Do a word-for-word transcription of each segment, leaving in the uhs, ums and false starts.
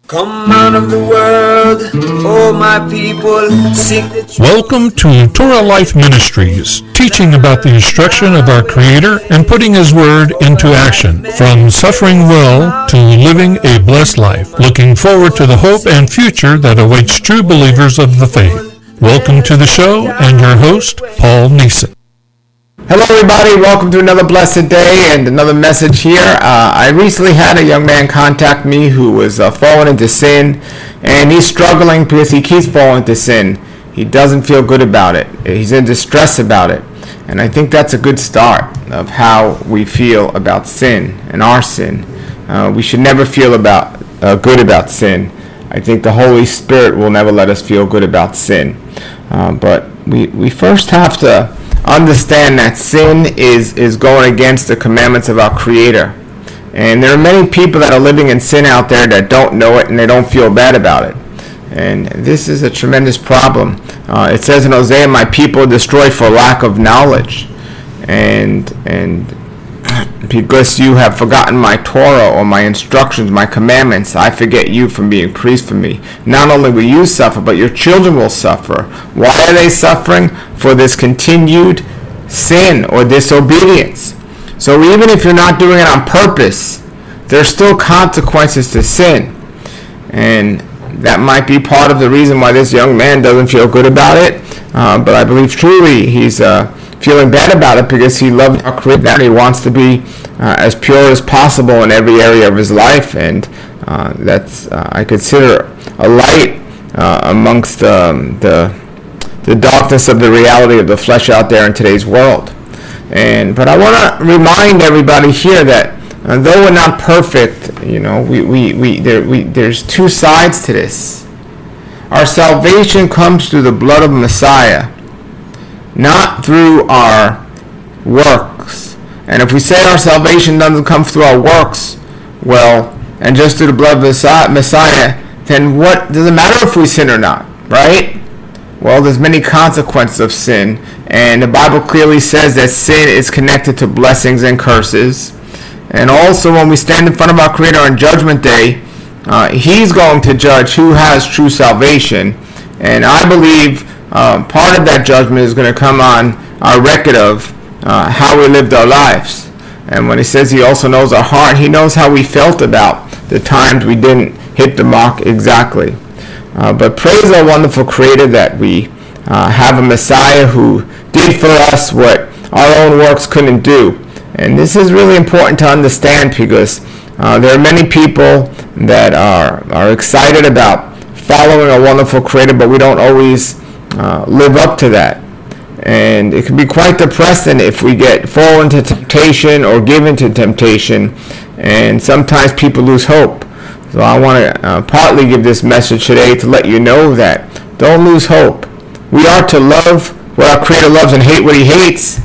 Come out of the world, oh my people, seek the truth. Welcome to Torah Life Ministries, teaching about the instruction of our Creator and putting His Word into action, from suffering well to living a blessed life, looking forward to the hope and future that awaits true believers of the faith. Welcome to the show, and your host, Paul Neeson. Hello everybody, welcome to another blessed day and another message here. Uh, I recently had a young man contact me who was uh, falling into sin, and he's struggling because he keeps falling into sin. He doesn't feel good about it. He's in distress about it. And I think that's a good start of how we feel about sin and our sin. Uh, we should never feel about uh, good about sin. I think the Holy Spirit will never let us feel good about sin. Uh, but we, we first have to understand that sin is, is going against the commandments of our Creator. And there are many people that are living in sin out there that don't know it and they don't feel bad about it. And this is a tremendous problem. Uh, it says in Hosea, my people are destroyed for lack of knowledge. And, and because you have forgotten my Torah or my instructions, my commandments, I forget you from being pleased for me. Not only will you suffer, but your children will suffer. Why are they suffering? For this continued sin or disobedience. So even if you're not doing it on purpose, there's still consequences to sin. And that might be part of the reason why this young man doesn't feel good about it. Uh, but I believe truly he's uh, feeling bad about it because he loves our Creator and he wants to be uh, as pure as possible in every area of his life. And uh, that's, uh, I consider, a light uh, amongst um, the the darkness of the reality of the flesh out there in today's world. And but I want to remind everybody here that uh, though we're not perfect, you know, we we we, there, we there's two sides to this. Our salvation comes through the blood of Messiah, not through our works. And if we say our salvation doesn't come through our works, well, and just through the blood of Messiah, then what does it matter if we sin or not, right? Well, there's many consequences of sin, and the Bible clearly says that sin is connected to blessings and curses. And also, when we stand in front of our Creator on Judgment Day, uh, He's going to judge who has true salvation. And I believe uh, part of that judgment is going to come on our record of uh, how we lived our lives. And when He says He also knows our heart, He knows how we felt about the times we didn't hit the mark exactly. Uh, but praise our wonderful Creator that we uh, have a Messiah who did for us what our own works couldn't do. And this is really important to understand because uh, there are many people that are, are excited about following a wonderful Creator, but we don't always uh, live up to that. And it can be quite depressing if we get fall into temptation or give into temptation, and sometimes people lose hope. So I want to uh, partly give this message today to let you know that don't lose hope. We are to love what our Creator loves and hate what He hates.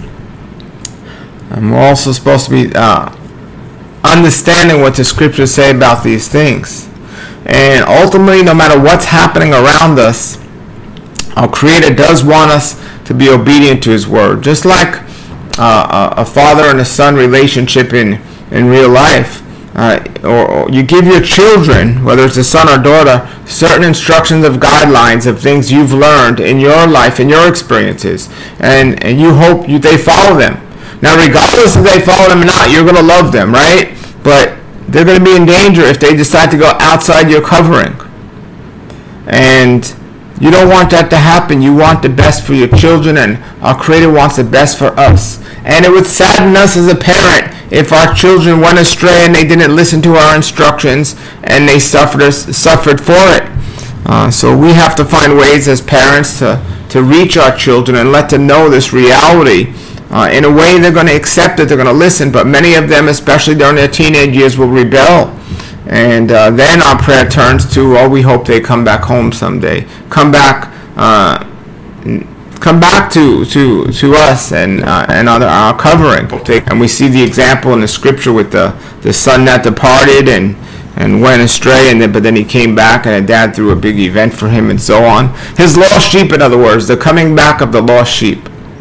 And we're also supposed to be uh, understanding what the Scriptures say about these things. And ultimately, no matter what's happening around us, our Creator does want us to be obedient to His Word. Just like uh, a father and a son relationship in, in real life. Uh, or, or you give your children, whether it's a son or daughter, certain instructions of guidelines of things you've learned in your life, in your experiences, and, and you hope you, they follow them. Now, regardless if they follow them or not, you're going to love them, right? But they're going to be in danger if they decide to go outside your covering. And you don't want that to happen. You want the best for your children, and our Creator wants the best for us. And it would sadden us as a parent if our children went astray and they didn't listen to our instructions and they suffered us, suffered for it. Uh, so we have to find ways as parents to, to reach our children and let them know this reality. Uh, in a way they're going to accept it, they're going to listen, but many of them, especially during their teenage years, will rebel. And uh, then our prayer turns to, oh, we hope they come back home someday. Come back uh, come back to to, to us and uh, and our, our covering. And we see the example in the Scripture with the, the son that departed and, and went astray, and then, but then he came back, and a dad threw a big event for him and so on. His lost sheep, in other words, the coming back of the lost sheep.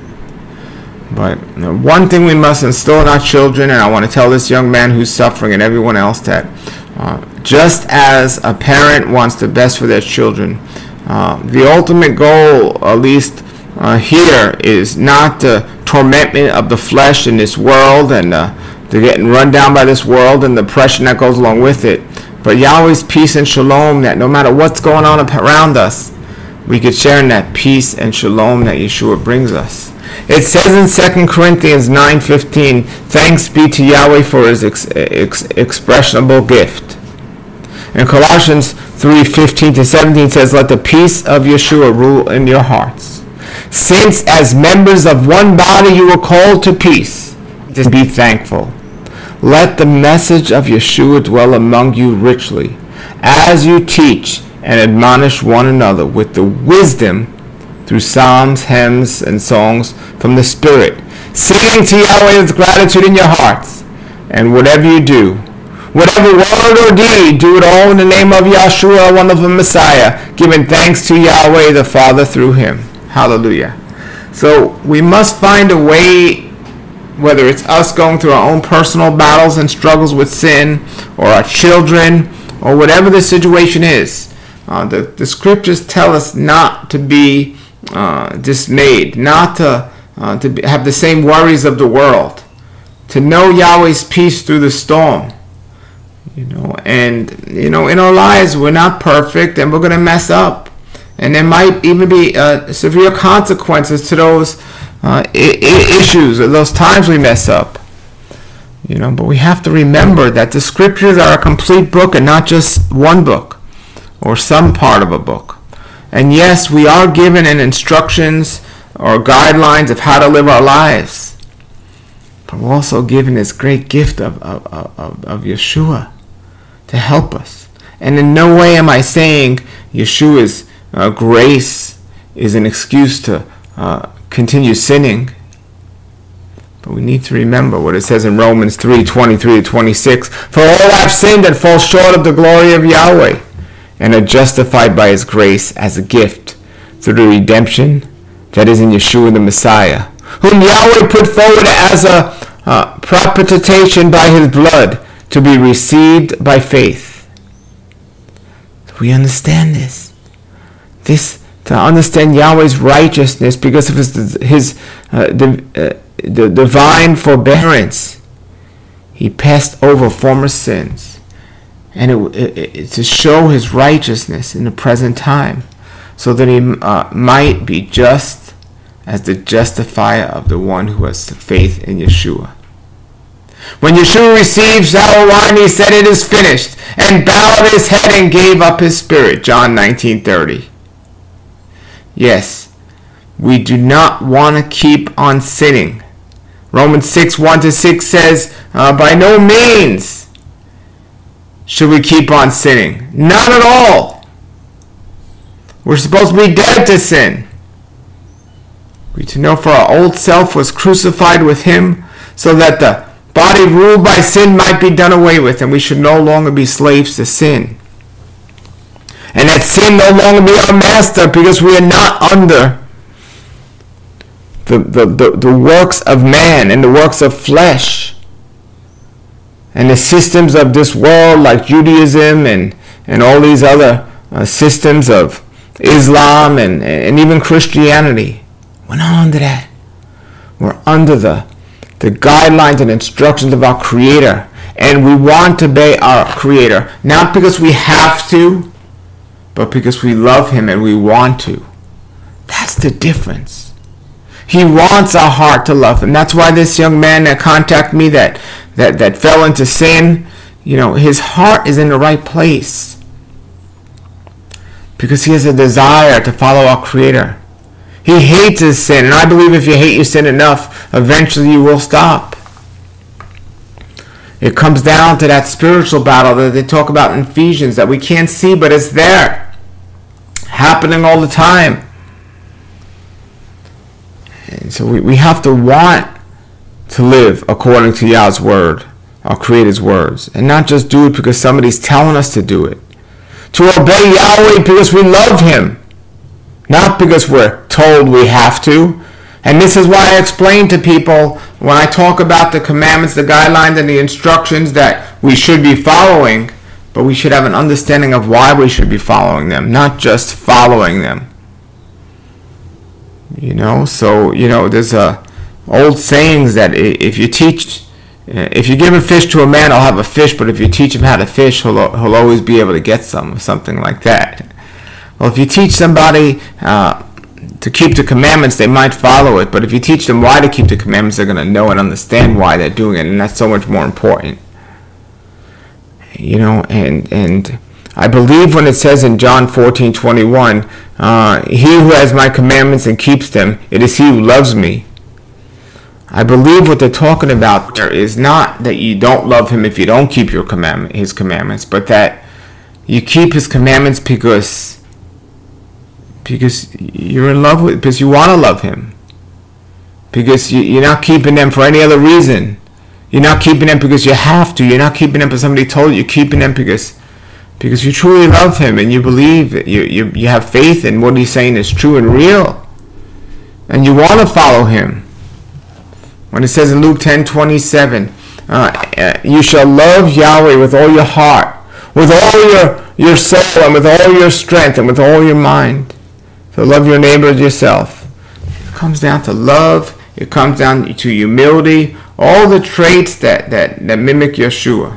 But you know, one thing we must instill in our children, and I want to tell this young man who's suffering and everyone else that Uh, just as a parent wants the best for their children, uh, the ultimate goal, at least uh, here, is not the tormentment of the flesh in this world and uh, the getting run down by this world and the oppression that goes along with it, but Yahweh's peace and shalom, that no matter what's going on around us, we could share in that peace and shalom that Yeshua brings us. It says in Second Corinthians nine fifteen, thanks be to Yahweh for his ex- ex- expressionable gift. And Colossians three fifteen to seventeen says, let the peace of Yeshua rule in your hearts. Since as members of one body you were called to peace, just be thankful. Let the message of Yeshua dwell among you richly, as you teach and admonish one another with the wisdom through psalms, hymns, and songs from the Spirit, singing to Yahweh with gratitude in your hearts. And whatever you do, whatever word or deed, do it all in the name of Yeshua, our wonderful Messiah, giving thanks to Yahweh the Father through him. Hallelujah. So we must find a way, whether it's us going through our own personal battles and struggles with sin, or our children, or whatever the situation is. Uh, the, the scriptures tell us not to be uh, dismayed, not to, uh, to be, have the same worries of the world, to know Yahweh's peace through the storm. You know, and you know, in our lives we're not perfect, and we're going to mess up, and there might even be uh, severe consequences to those uh, I- I- issues or those times we mess up. You know, but we have to remember that the scriptures are a complete book and not just one book or some part of a book. And yes, we are given an instructions or guidelines of how to live our lives, but we're also given this great gift of, of, of, of Yeshua to help us. And in no way am I saying Yeshua's uh, grace is an excuse to uh, continue sinning. But we need to remember what it says in Romans three twenty-three to twenty-six. For all have sinned and fall short of the glory of Yahweh, and are justified by his grace as a gift through the redemption that is in Yeshua the Messiah, whom Yahweh put forward as a uh, propitiation by his blood, to be received by faith. We understand this. This to understand Yahweh's righteousness because of his his uh, the, uh, the divine forbearance. He passed over former sins, and it, it, it, to show his righteousness in the present time, so that he uh, might be just as the justifier of the one who has faith in Yeshua. When Yeshua received sour wine, he said, "It is finished," and bowed his head and gave up his spirit. John nineteen thirty. Yes, we do not want to keep on sinning. Romans six one to six says, uh, by no means should we keep on sinning. Not at all. We're supposed to be dead to sin. We to know for our old self was crucified with him, so that the body ruled by sin might be done away with, and we should no longer be slaves to sin. And that sin no longer be our master, because we are not under the, the, the, the works of man and the works of flesh and the systems of this world, like Judaism and, and all these other uh, systems of Islam and, and even Christianity. We're not under that. We're under the, the guidelines and instructions of our Creator. And we want to obey our Creator, not because we have to, but because we love him and we want to. That's the difference. He wants our heart to love him. That's why this young man that contacted me that, that, that fell into sin, you know, his heart is in the right place. Because he has a desire to follow our Creator. He hates his sin, and I believe if you hate your sin enough, eventually you will stop. It comes down to that spiritual battle that they talk about in Ephesians that we can't see, but it's there. Happening all the time. And so we, we have to want to live according to Yah's word, our Creator's words, and not just do it because somebody's telling us to do it. To obey Yahweh because we love him, not because we're told we have to. And this is why I explain to people when I talk about the commandments, the guidelines, and the instructions that we should be following, but we should have an understanding of why we should be following them, not just following them. You know, so, you know, there's a old sayings that if you teach, if you give a fish to a man, he'll have a fish, but if you teach him how to fish, he'll, he'll always be able to get some, something like that. Well, if you teach somebody uh, to keep the commandments, they might follow it, but if you teach them why to keep the commandments, they're going to know and understand why they're doing it, and that's so much more important. You know, and and I believe when it says in John fourteen twenty-one, uh, he who has my commandments and keeps them, it is he who loves me. I believe what they're talking about there is not that you don't love him if you don't keep your commandment, his commandments, but that you keep his commandments because because you're in love with, because you want to love him, because you, you're not keeping them for any other reason. You're not keeping them because you have to. You're not keeping them because somebody told you. You're keeping them because because you truly love him and you believe that you, you, you have faith in what he's saying is true and real. And you want to follow him. When it says in Luke ten twenty-seven, uh, you shall love Yahweh with all your heart, with all your, your soul, and with all your strength, and with all your mind. So love your neighbor as yourself. It comes down to love. It comes down to humility. All the traits that, that, that mimic Yeshua.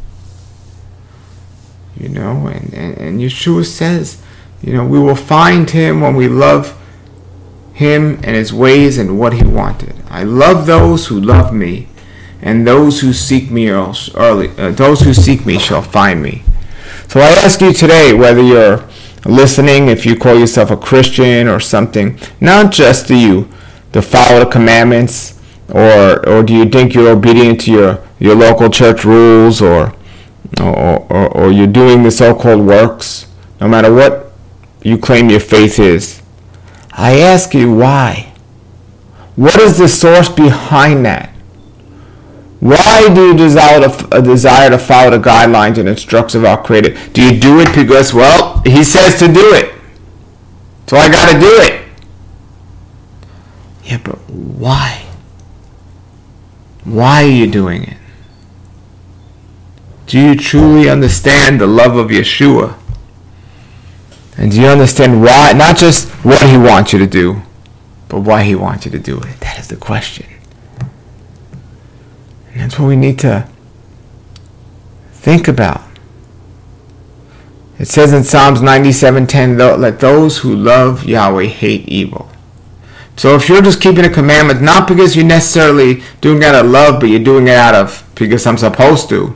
You know, and, and, and Yeshua says, you know, we will find him when we love him and his ways and what he wanted. I love those who love me, and those who seek me early, uh, those who seek me shall find me. So I ask you today, whether you're listening, if you call yourself a Christian or something, not just do you to follow the commandments, or or do you think you're obedient to your, your local church rules, or or, or or you're doing the so-called works, no matter what you claim your faith is. I ask you, why? What is the source behind that? Why do you desire to, uh, desire to follow the guidelines and instructions of our Creator? Do you do it because, well, he says to do it, so I got to do it? Yeah, but why? Why are you doing it? Do you truly understand the love of Yeshua? And do you understand why, not just what he wants you to do, but why he wants you to do it? That is the question. And that's what we need to think about. It says in Psalms ninety-seven ten, let those who love Yahweh hate evil. So if you're just keeping a commandment, not because you're necessarily doing it out of love, but you're doing it out of because I'm supposed to,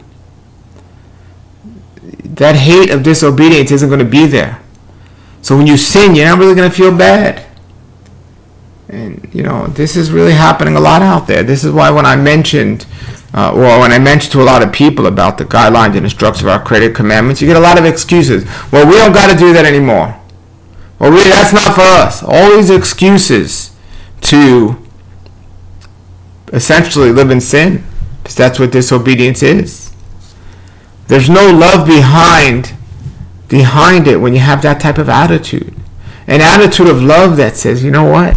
that hate of disobedience isn't going to be there. So when you sin, you're not really going to feel bad. And, you know, this is really happening a lot out there. This is why when I mentioned, uh, or when I mentioned to a lot of people about the guidelines and instructions of our Creator commandments, you get a lot of excuses. Well, we don't got to do that anymore. Well, really, that's not for us. All these excuses to essentially live in sin, because that's what disobedience is. There's no love behind behind it when you have that type of attitude. An attitude of love that says, you know what?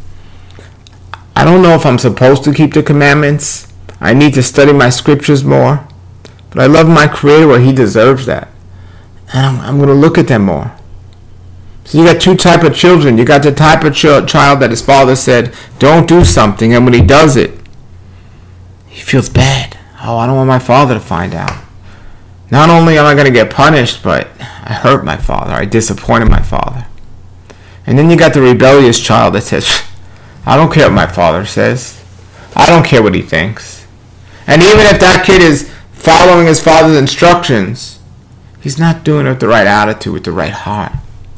I don't know if I'm supposed to keep the commandments. I need to study my scriptures more. But I love my Creator where he deserves that. And I'm, I'm going to look at them more. So you got two type of children. You got the type of ch- child that his father said, don't do something, and when he does it, he feels bad. Oh, I don't want my father to find out. Not only am I going to get punished, but I hurt my father. I disappointed my father. And then you got the rebellious child that says, I don't care what my father says. I don't care what he thinks. And even if that kid is following his father's instructions, he's not doing it with the right attitude, with the right heart.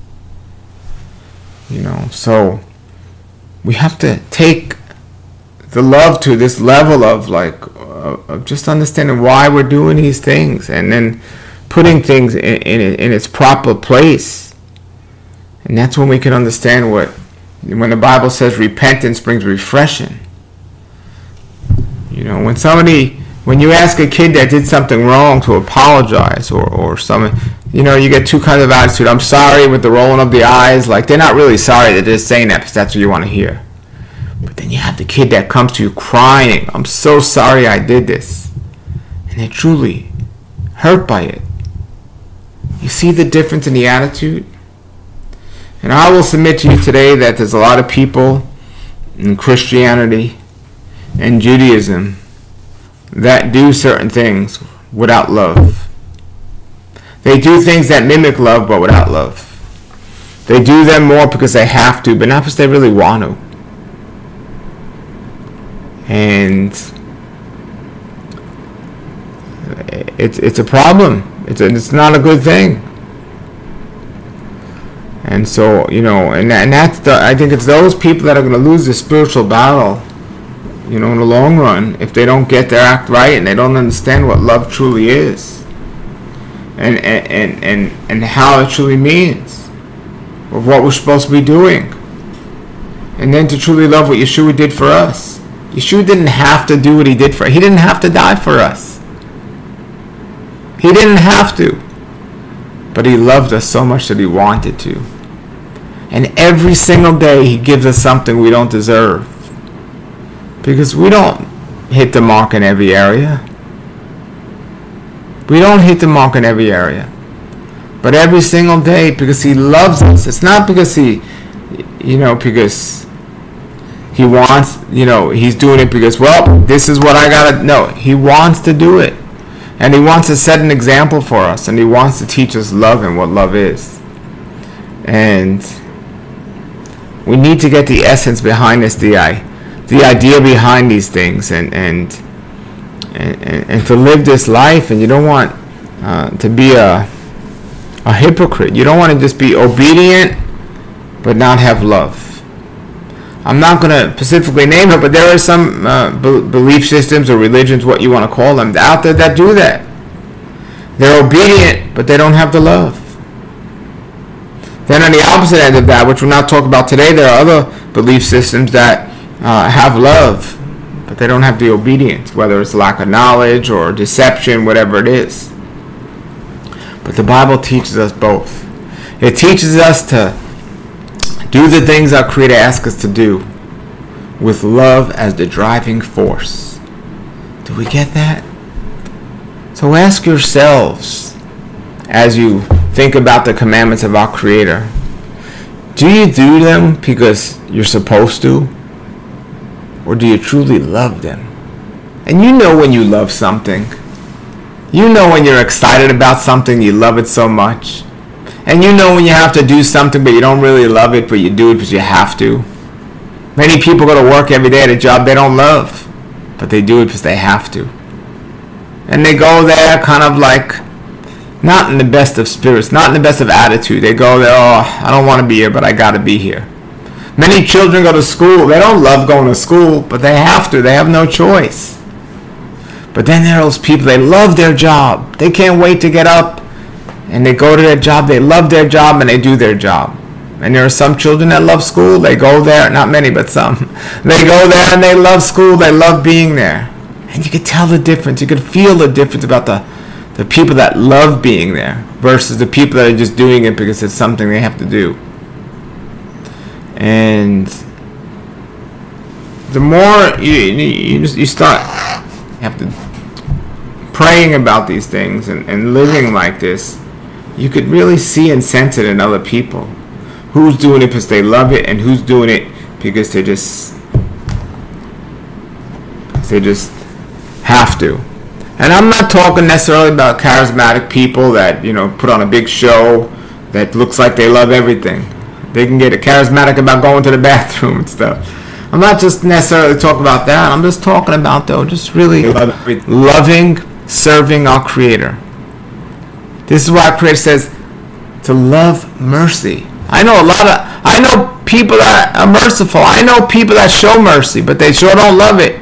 You know, so we have to take the love to this level of like uh, of just understanding why we're doing these things, and then putting things in, in in its proper place. And that's when we can understand what, when the Bible says repentance brings refreshing. You know, when somebody, when you ask a kid that did something wrong to apologize, or or something, you know, you get two kinds of attitude. I'm sorry with the rolling of the eyes, like they're not really sorry, they're just saying that because that's what you want to hear. But then you have the kid that comes to you crying, I'm so sorry I did this. And they're truly hurt by it. You see the difference in the attitude? And I will submit to you today that there's a lot of people in Christianity and Judaism that do certain things without love. They do things that mimic love, but without love. They do them more because they have to, but not because they really want to. And it's it's a problem. It's a, it's not a good thing. And so, you know, and and that's the I think it's those people that are going to lose the spiritual battle, you know, in the long run, if they don't get their act right and they don't understand what love truly is, and and and and, and how it truly means, of what we're supposed to be doing, and then to truly love what Yeshua did for us. Yeshua didn't have to do what he did for us. He didn't have to die for us. He didn't have to. But he loved us so much that he wanted to. And every single day he gives us something we don't deserve. Because we don't hit the mark in every area. We don't hit the mark in every area. But every single day, because he loves us. It's not because he, you know, because he wants, you know, he's doing it because, well, this is what I gotta, no. He wants to do it. And he wants to set an example for us. And he wants to teach us love and what love is. And we need to get the essence behind this, the, the idea behind these things. And, and, and, and to live this life. And you don't want uh, to be a, a hypocrite. You don't want to just be obedient but not have love. I'm not going to specifically name it, but there are some uh, be- belief systems or religions, what you want to call them, out there that do that. They're obedient, but they don't have the love. Then on the opposite end of that, which we'll not talk about today, there are other belief systems that uh, have love, but they don't have the obedience, whether it's lack of knowledge or deception, whatever it is. But the Bible teaches us both. It teaches us to do the things our Creator asks us to do with love as the driving force. Do we get that? So ask yourselves, as you think about the commandments of our Creator, do you do them because you're supposed to? Or do you truly love them? And you know when you love something. You know when you're excited about something, you love it so much. And you know when you have to do something, but you don't really love it, but you do it because you have to. Many people go to work every day at a job they don't love, but they do it because they have to. And they go there kind of like, not in the best of spirits, not in the best of attitude. They go there, oh, I don't want to be here, but I got to be here. Many children go to school. They don't love going to school, but they have to. They have no choice. But then there are those people, they love their job. They can't wait to get up. And they go to their job, they love their job, and they do their job. And there are some children that love school. They go there, not many, but some. They go there and they love school. They love being there. And you can tell the difference. You can feel the difference about the, the people that love being there versus the people that are just doing it because it's something they have to do. And the more you, you, just, you start, you have to praying about these things and, and living like this, you could really see and sense it in other people. Who's doing it because they love it, and who's doing it because they just they just have to. And I'm not talking necessarily about charismatic people that, you know, put on a big show that looks like they love everything. They can get charismatic about going to the bathroom and stuff. I'm not just necessarily talking about that. I'm just talking about, though, just really loving, serving our Creator. This is why our Creator says to love mercy. I know a lot of, I know people that are merciful. I know people that show mercy, but they sure don't love it.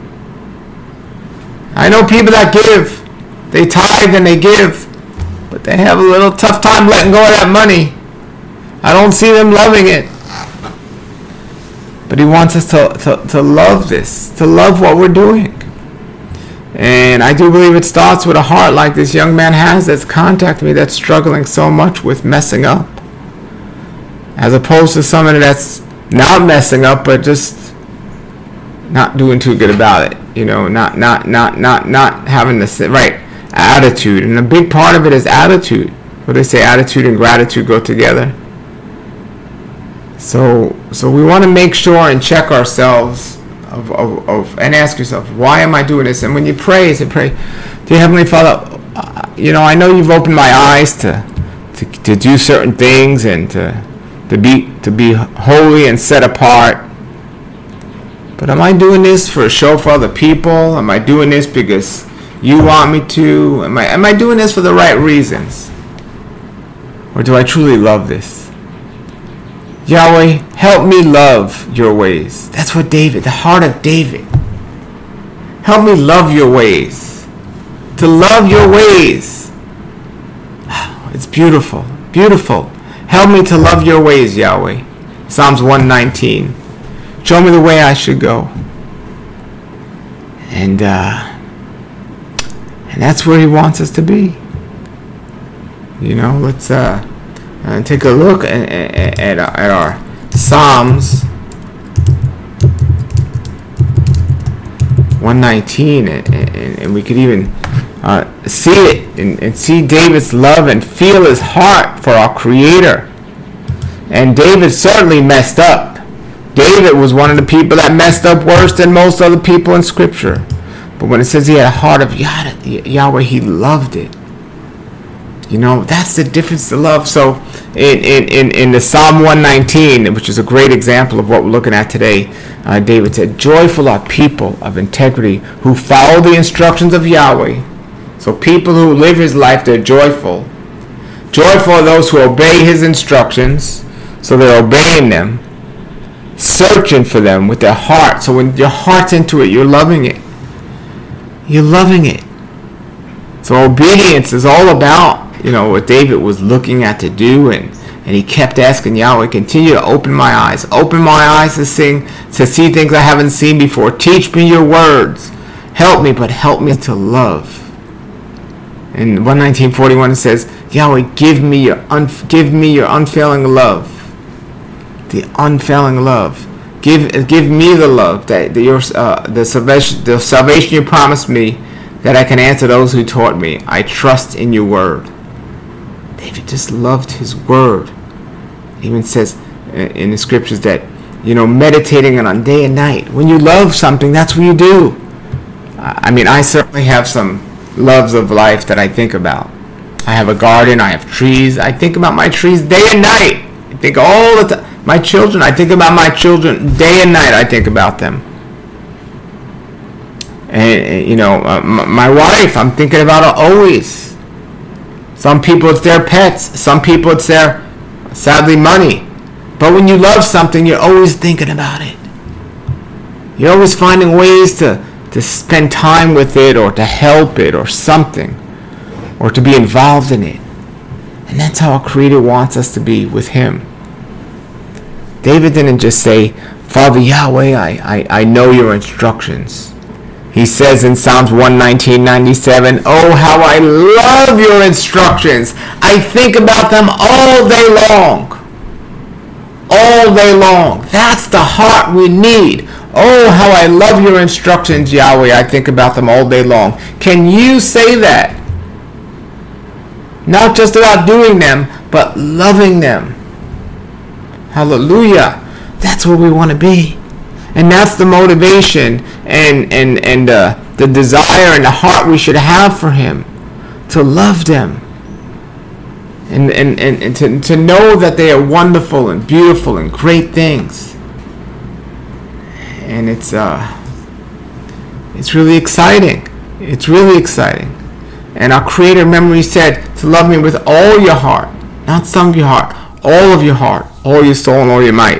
I know people that give. They tithe and they give, but they have a little tough time letting go of that money. I don't see them loving it. But He wants us to, to, to love this, to love what we're doing. And I do believe it starts with a heart like this young man has that's contacted me, that's struggling so much with messing up. As opposed to somebody that's not messing up, but just not doing too good about it. You know, not not not not not having the right attitude. And a big part of it is attitude. What they say, attitude and gratitude go together. So, so we want to make sure and check ourselves of, of, of and ask yourself, why am I doing this? And when you pray, say, pray, dear Heavenly Father, uh, you know, I know you've opened my eyes to, to to do certain things and to to be to be holy and set apart. But am I doing this for a show for other people? Am I doing this because you want me to? Am I am I doing this for the right reasons? Or do I truly love this? Yahweh, help me love your ways. That's what David, the heart of David. Help me love your ways. To love your ways. It's beautiful. Beautiful. Help me to love your ways, Yahweh. Psalms one nineteen. Show me the way I should go. And uh, and that's where he wants us to be. You know, let's uh, uh, take a look at, at, at, at our Psalms one nineteen, and, and, and we could even uh, see it and, and see David's love and feel his heart for our Creator. And David certainly messed up. David was one of the people that messed up worse than most other people in Scripture. But when it says he had a heart of Yahweh, he loved it. You know, that's the difference to love. So in, in, in, in the Psalm one nineteen, which is a great example of what we're looking at today, uh, David said, joyful are people of integrity who follow the instructions of Yahweh. So people who live his life, they're joyful. Joyful are those who obey his instructions. So they're obeying them, searching for them with their heart. So when your heart's into it, you're loving it. You're loving it. So obedience is all about, you know, what David was looking at to do, and, and he kept asking Yahweh, continue to open my eyes. Open my eyes to sing, to see things I haven't seen before. Teach me your words. Help me, but help me to love. In one nineteen forty-one it says, Yahweh, give me your unf- give me your unfailing love. The unfailing love. Give give me the love that the your uh, the salvation the salvation you promised me, that I can answer those who taught me. I trust in your word. David just loved his word. It even says in the scriptures that, you know, meditating on day and night. When you love something, that's what you do. I mean, I certainly have some loves of life that I think about. I have a garden. I have trees. I think about my trees day and night. I think all the time. My children, I think about my children day and night. I think about them. And, you know, uh, my wife, I'm thinking about her always. Some people, it's their pets. Some people, it's their, sadly, money. But when you love something, you're always thinking about it. You're always finding ways to, to spend time with it, or to help it, or something, or to be involved in it. And that's how our Creator wants us to be with Him. David didn't just say, Father Yahweh, I, I, I know your instructions. He says in Psalms one nineteen ninety-seven, oh, how I love your instructions. I think about them all day long. All day long. That's the heart we need. Oh, how I love your instructions, Yahweh. I think about them all day long. Can you say that? Not just about doing them, but loving them. Hallelujah. That's where we want to be. And that's the motivation and and and uh, the desire and the heart we should have for Him, to love them, and and, and, and to, to know that they are wonderful and beautiful and great things. And it's uh it's really exciting. It's really exciting. And our Creator, remember, He said to love me with all your heart, not some of your heart, all of your heart, all your soul, and all your might.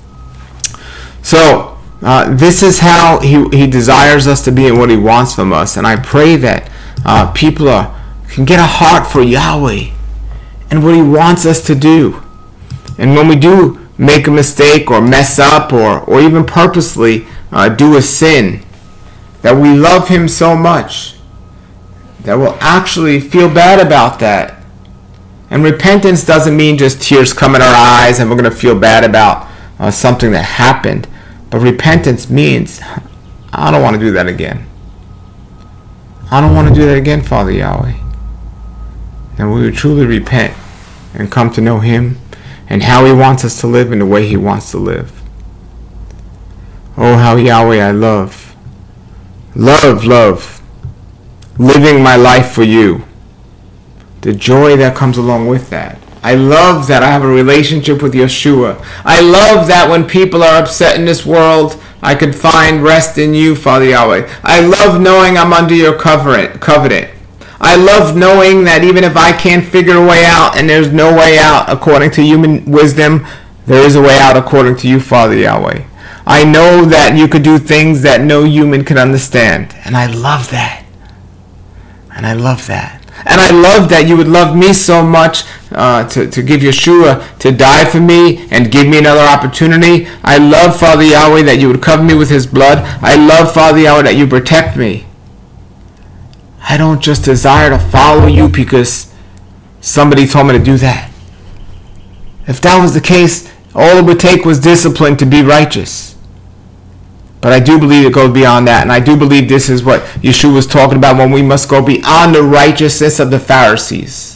So Uh, this is how he, he desires us to be and what He wants from us. And I pray that uh, people are, can get a heart for Yahweh and what He wants us to do. And when we do make a mistake or mess up, or, or even purposely uh, do a sin, that we love Him so much that we'll actually feel bad about that. And repentance doesn't mean just tears come in our eyes and we're going to feel bad about uh, something that happened. But repentance means, I don't want to do that again. I don't want to do that again, Father Yahweh. that we would truly repent and come to know Him and how He wants us to live and the way He wants to live. Oh, how Yahweh I love, love, love, living my life for You. The joy that comes along with that. I love that I have a relationship with Yeshua. I love that when people are upset in this world, I could find rest in You, Father Yahweh. I love knowing I'm under Your covenant. covenant. I love knowing that even if I can't figure a way out, and there's no way out according to human wisdom, there is a way out according to You, Father Yahweh. I know that You could do things that no human can understand. And I love that. And I love that. And I love that You would love me so much uh, to, to give Yeshua to die for me and give me another opportunity. I love, Father Yahweh, that You would cover me with His blood. I love, Father Yahweh, that You protect me. I don't just desire to follow You because somebody told me to do that. If that was the case, all it would take was discipline to be righteous. But I do believe it goes beyond that, and I do believe this is what Yeshua was talking about when we must go beyond the righteousness of the Pharisees.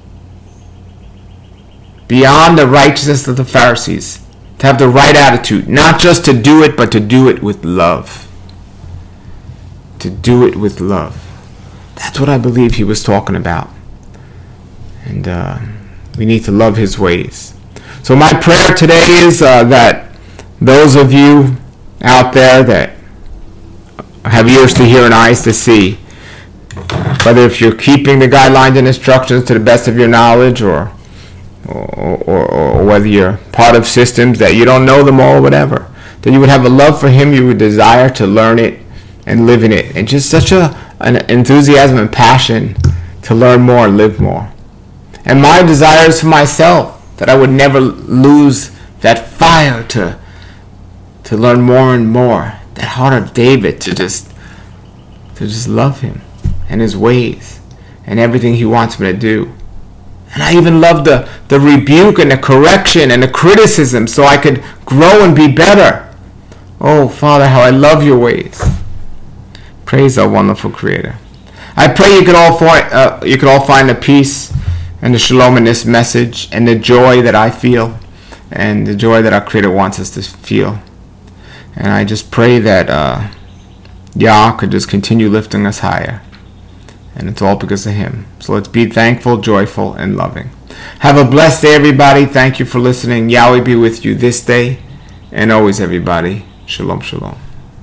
Beyond the righteousness of the Pharisees. To have the right attitude. Not just to do it, but to do it with love. To do it with love. That's what I believe He was talking about. And uh, we need to love His ways. So my prayer today is uh, that those of you out there that have ears to hear and eyes to see, whether if you're keeping the guidelines and instructions to the best of your knowledge, or or, or, or whether you're part of systems that you don't know them all, whatever, that you would have a love for Him, you would desire to learn it and live in it, and just such a an enthusiasm and passion to learn more and live more. And my desire is for myself that I would never lose that fire to to learn more and more, that heart of David to just to just love Him and His ways and everything He wants me to do. And I even love the, the rebuke and the correction and the criticism so I could grow and be better. Oh, Father, how I love Your ways. Praise our wonderful Creator. I pray you could all find, uh, you could all find the peace and the shalom in this message, and the joy that I feel, and the joy that our Creator wants us to feel. And I just pray that uh, Yah could just continue lifting us higher. And it's all because of Him. So let's be thankful, joyful, and loving. Have a blessed day, everybody. Thank you for listening. Yahweh be with you this day and always, everybody. Shalom, shalom.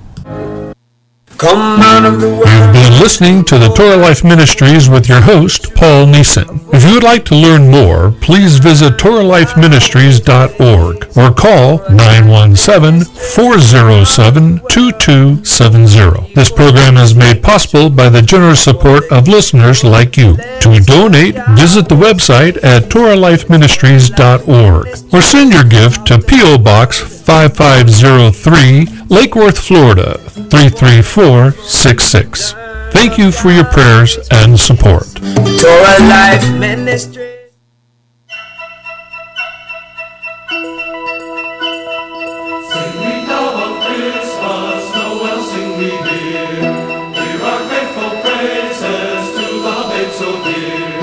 Come out of the world. You've been listening to the Torah Life Ministries with your host, Paul Neeson. If you would like to learn more, please visit Torah Life Ministries dot org or call nine one seven, four zero seven, two two seven zero. This program is made possible by the generous support of listeners like you. To donate, visit the website at Torah Life Ministries dot org or send your gift to P O Box five five zero three, Lake Worth, Florida, three three four six six. Thank you for your prayers and support. Torah Life Ministry. Sing we now of Christmas, Noel sing we here. Hear our grateful praises to the babe so dear.